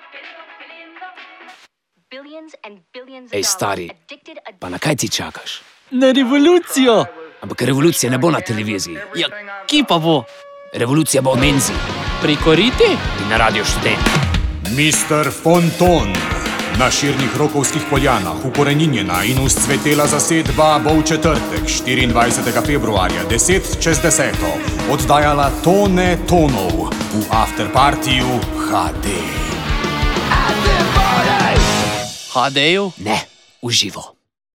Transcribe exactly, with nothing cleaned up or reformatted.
Ej, stari, pa na kaj ti čakaš? Na revolucijo! Ampak revolucija ne bo na televiziji. Ja, kje pa bo? Revolucija bo v menzi Preko Riti? in na Radio Študent. mister Fonton. Na širnih Rokovskih poljanah ukoreninjena in vzcvetela zasedba bo v četrtek, štiriindvajsetega februarja, deset čez deseto, oddajala tone tonov v afterpartiju H D. H D-ju? Ne, v živo.